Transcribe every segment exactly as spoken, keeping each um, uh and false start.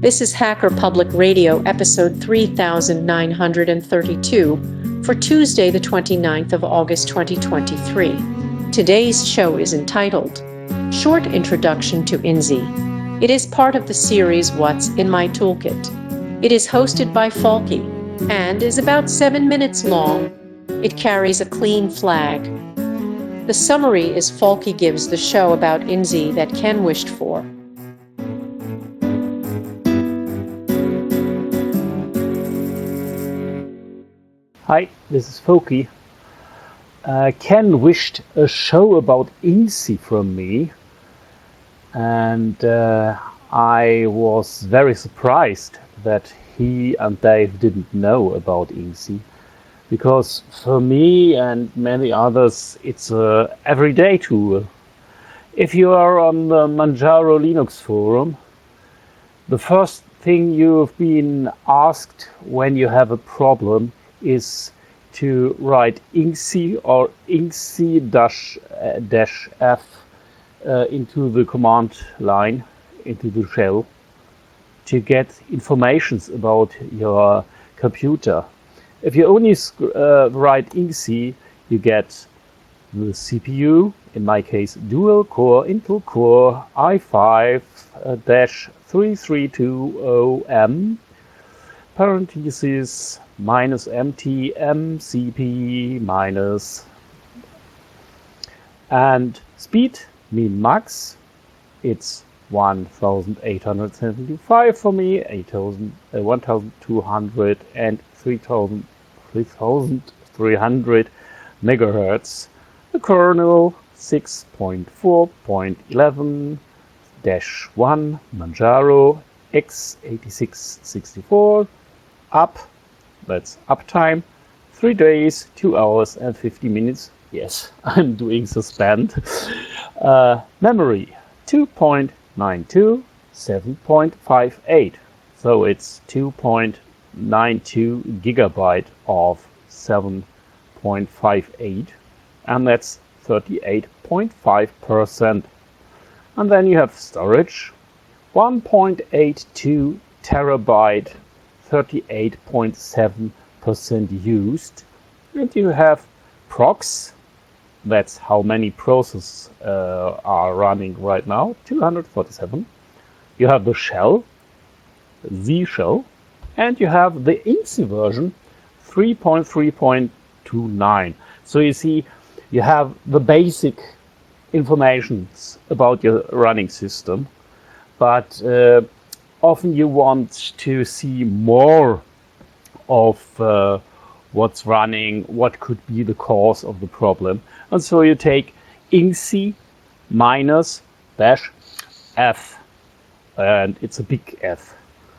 This is Hacker Public Radio, episode three thousand nine hundred thirty-two, for Tuesday, the twenty-ninth of August, twenty twenty-three. Today's show is entitled, Short Introduction to I N S I. It is part of the series What's in My Toolkit. It is hosted by Falky and is about seven minutes long. It carries a clean flag. The summary is Falky gives the show about I N S I that Ken wished for. Hi, this is Falky. Uh, Ken wished a show about I N S I from me, and uh, I was very surprised that he and Dave didn't know about I N S I, because for me and many others it's a everyday tool. If you are on the Manjaro Linux forum, the first thing you've been asked when you have a problem is to write I N S I or I N S I dash, uh, dash F uh, into the command line, into the shell, to get informations about your computer. If you only uh, write I N S I, you get the C P U, in my case dual core Intel Core i five three three two zero M, parentheses minus mt mcp minus, and speed min max, it's one thousand eight hundred seventy-five for me, eight thousand, uh, one thousand two hundred and three thousand three hundred megahertz. The kernel six point four point eleven dash one Manjaro x eighty-six sixty-four, up, that's uptime, three days, two hours and fifty minutes. Yes, I'm doing suspend. Uh, memory two point nine two, seven point five eight. So it's two point nine two gigabyte of seven point five eight, and that's thirty-eight point five percent. And then you have storage, one point eight two terabyte, thirty-eight point seven percent used. And you have procs, that's how many processes uh, are running right now, two hundred forty-seven. You have the shell, Z shell, and you have the I N S I version three point three point two nine. So you see, you have the basic information about your running system, but uh, often you want to see more of uh, what's running, what could be the cause of the problem. And so you take I N S I minus dash F, and it's a big F.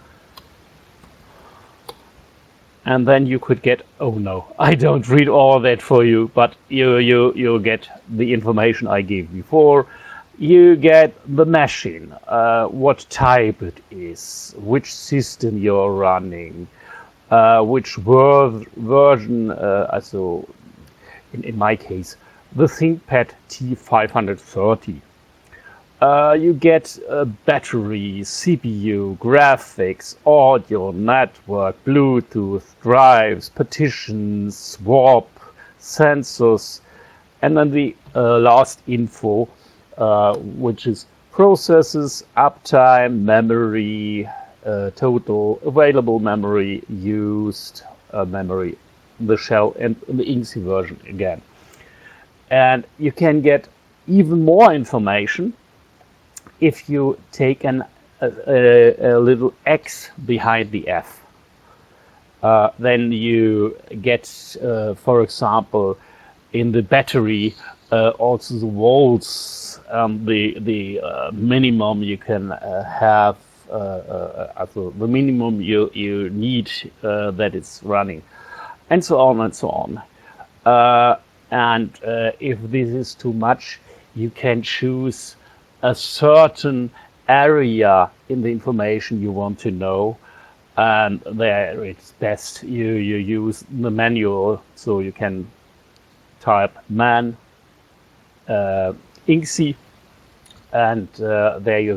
And then you could get, oh no, I don't read all that for you, but you, you, you get the information I gave before. You get the machine, uh, what type it is, which system you're running, uh, which ver version, uh, so in, in my case, the ThinkPad T five thirty. Uh, you get a battery, C P U, graphics, audio, network, Bluetooth, drives, partitions, swap, sensors, and then the uh, last info, uh, which is processes, uptime, memory, uh, total available memory, used uh, memory, the shell, and the I N S I version again. And you can get even more information if you take an, a, a, a little X behind the F. Uh, then you get, uh, for example, in the battery, uh, also the volts, um, the, the uh, minimum you can uh, have, uh, uh, also the minimum you, you need uh, that it's running, and so on and so on. Uh, and uh, if this is too much, you can choose a certain area in the information you want to know, and there it's best you, you use the manual, so you can type man uh, I N S I, and uh, there you get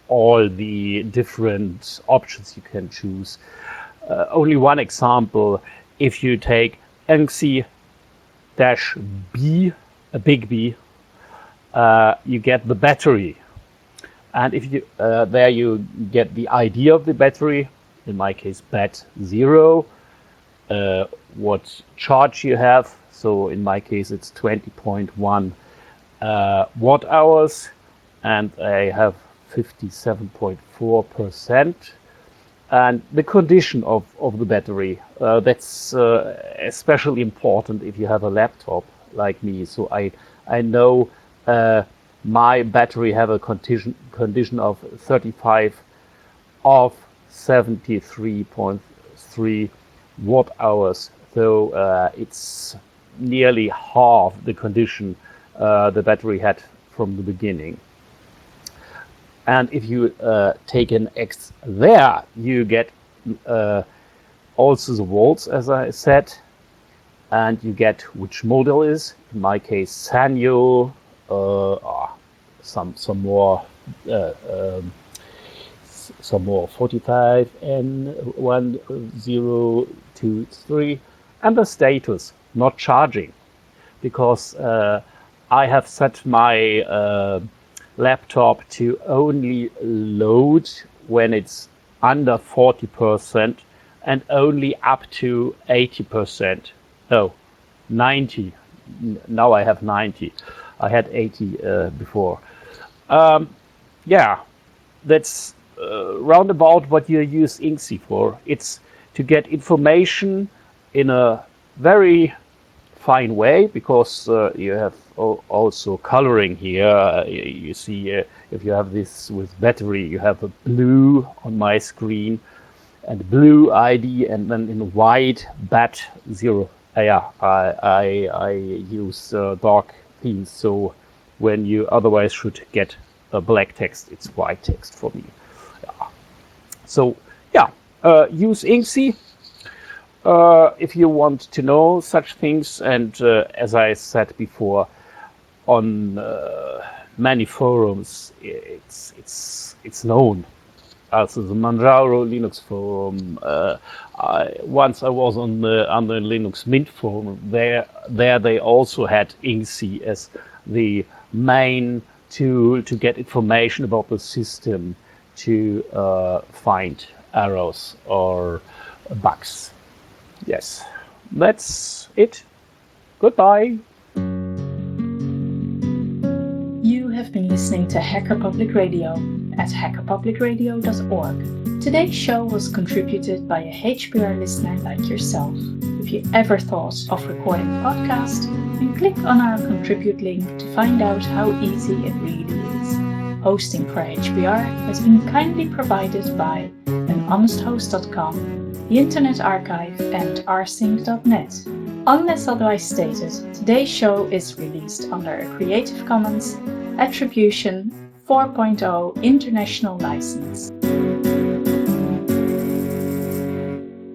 all the different options you can choose. Uh, only one example, if you take N X dash B, a big B, uh, you get the battery. And if you uh, there you get the I D of the battery, in my case B A T zero, uh, what charge you have, so in my case it's twenty point one uh, watt hours, and I have fifty-seven point four percent. And the condition of, of the battery, uh, that's uh, especially important if you have a laptop like me. So I, I know uh, my battery have a condition, condition of thirty-five of seventy-three point three watt hours. So uh, it's nearly half the condition uh, the battery had from the beginning. And if you uh, take an X there, you get uh, also the volts, as I said, and you get which model is. In my case, Sanyo, uh, oh, some some more, uh, um, some more forty-five N one zero two three, and the status not charging, because uh, I have set my uh, laptop to only load when it's under forty percent and only up to eighty percent. No, ninety. Now I have ninety. I had eighty uh, before. Um, yeah, that's uh, roundabout what you use I N X I for. It's to get information in a very fine way, because uh, you have also coloring here. Uh, you see, uh, if you have this with battery, you have a blue on my screen and blue I D, and then in white B A T zero. Uh, yeah, I, I, I use uh, dark themes, so when you otherwise should get a black text, it's white text for me. Yeah. So yeah, uh, use I N X I. Uh, if you want to know such things, and uh, as I said before, on uh, many forums, it's it's it's known. Also the Manjaro Linux forum. Uh, I, once I was on the on the Linux Mint forum. There there they also had I N X I as the main tool to get information about the system, to uh, find errors or bugs. Yes, that's it. Goodbye. You have been listening to Hacker Public Radio at hacker public radio dot org. Today's show was contributed by a H P R listener like yourself. If you ever thought of recording a podcast, then click on our contribute link to find out how easy it really is. Hosting for H P R has been kindly provided by an honest host dot com, the Internet Archive, and r sync dot net. Unless otherwise stated, today's show is released under a Creative Commons Attribution four point oh International License.